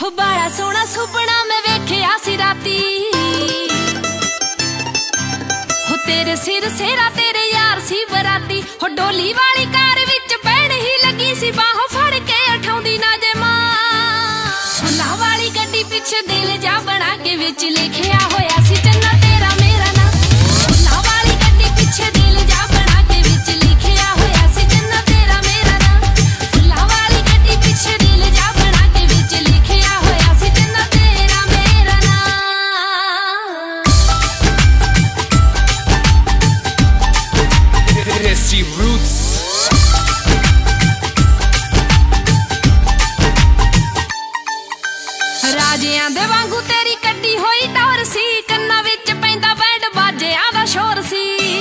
हो बड़ा सोहना सुपना मैं वेख्या सी राती, हो तेरे सिर सेरा तेरे यार सी बराती। हो डोली वाली कार विच बैठ ही लगी सी, बाहों फड़ के उठाउंदी ना जे मां। फुल्लां वाली गड्डी पिछे दिल जा बना के विच लिखिया होया सी चन्ना तेरा मेरा ना। फुल्लां वाली गड्डी पिछे दिल जा बना के विच लिखिया होया सी चन्ना तेरा मेरा ना। फुल्लां वाली गड्डी पिछे दिल जा बना के विच लिखिया होया सी चन्ना तेरा मेरा ना। Desi Roots राजियां दे वांगू तेरी कड्डी होई टौर सी, कन्ना विच पैंदा बैंड बाजियां दा शोर सी।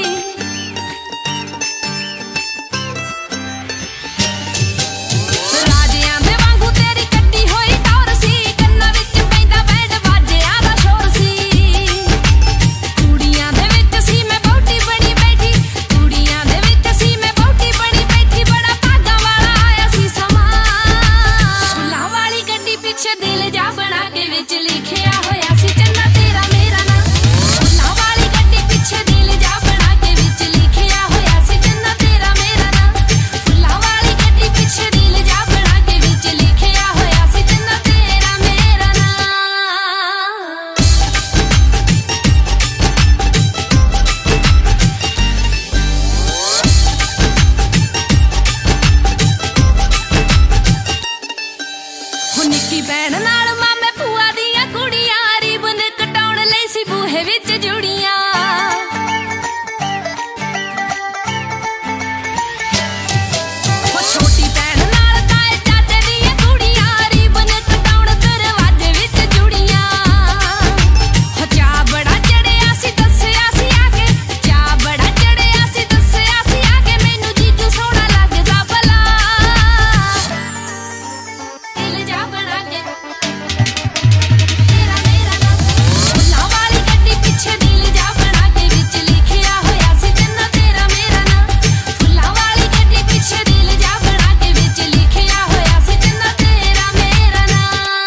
राजियां दे वांगू तेरी कड्डी होई टौर सी, कन्ना विच पैंदा बैंड बाजियां दा शोर सी। कुड़ियां दे विच सी मैं बहुती बनी बैठी, कुड़ियां दे विच सी मैं बहुती बनी बैठी, बड़ा भागां वाला आया सी समा। फुल्लां वाली गड्डी पिछे दिल जा बना के विच लिखिया होया सी चन्ना तेरा मेरा ना। फुल्लां वाली गड्डी पिछे दिल जा बना के विच लिखिया होया सी चन्ना तेरा मेरा ना। फुल्लां वाली गड्डी पिछे दिल जा बना के विच लिखिया होया सी चन्ना तेरा मेरा ना। हो निक्की भैन नाल मामे भूआ दियां कुड़ियां, रिबन कटाउण लई सी बूहे विच जुड़ियां। हो छोटी भैन नाल ताए चाचे दियां कुड़ियां, रिबन कटाउण दरवाजे विच जुड़ियां। हो चा बड़ा चढ़िया सी दस्सिया सी आके, चा बड़ा चढ़िया सी दस्सिया सी आके, मैनू जीजू सोहना लगदा भला। दिल जा बना के तेरा मेरा ना। फुल्लां वाली गड्डी पिछे दिल जा बना के विच लिखिया होया सी चन्ना तेरा मेरा ना। फुल्लां वाली गड्डी पिछे दिल जा बना के विच लिखिया होया सी चन्ना तेरा मेरा ना।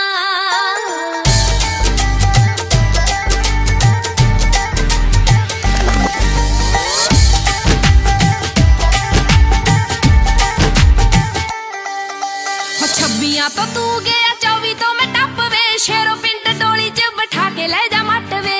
हो 26 तो तू गया 24 तो मैं टप वे, शेरों पिंड डोली च बिठा के ले जा मट वे।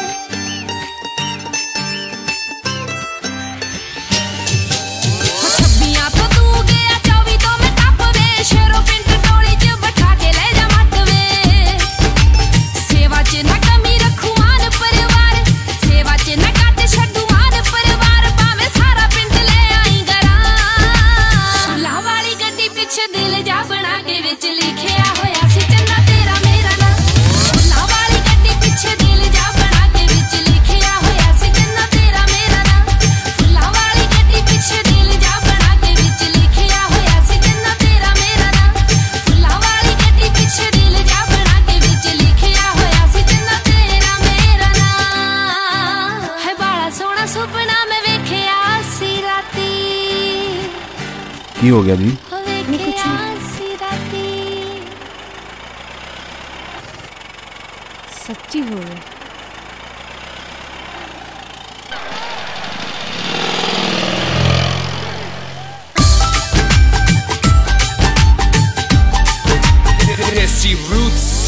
हो 26 तो तू गया 24 तो मैं टप वे, शेरों पिंड डोली च बिठा के ले जा मट वे। सेवा च ना कमी रखू मान परिवार, सेवा च ना घट छड्डू मान परिवार, भावें सारा पिंड ले आई गरा। फुल्लां वाली गड्डी पिछे दिल जा बना के विच लिखिया होया सी चन्ना तेरा मेरा ना। फुल्लां वाली गड्डी पिछे दिल जा बना के विच लिखिया होया सी चन्ना तेरा मेरा ना। फुल्लां वाली गड्डी पिछे दिल जा बना के विच लिखिया होया सी चन्ना तेरा मेरा ना। फुल्लां वाली गड्डी पिछे दिल जा बना के विच लिखिया होया सी चन्ना तेरा मेरा ना। है बड़ा सोहना सुपना मैं वेख्या सी राती, की हो गया जी? हो वेख्या सी राती। सच्ची हो गई। Desi Roots